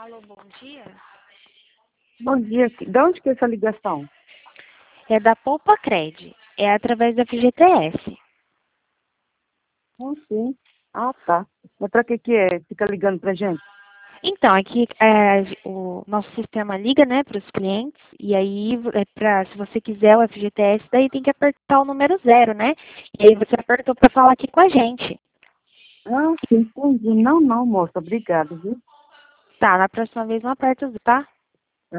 Alô, bom dia. Bom dia. De onde que é essa ligação? É da Poupa Cred. É através da FGTS. Sim. Ah, tá. Mas pra que é? Fica ligando pra gente? Então, aqui o nosso sistema liga, né, para os clientes, e aí, se você quiser o FGTS, daí tem que apertar o número 0, né? E aí você apertou para falar aqui com a gente. Ah, sim, entendi. Não, moça. Obrigada, viu? Tá, na próxima vez não aperta o 0, tá?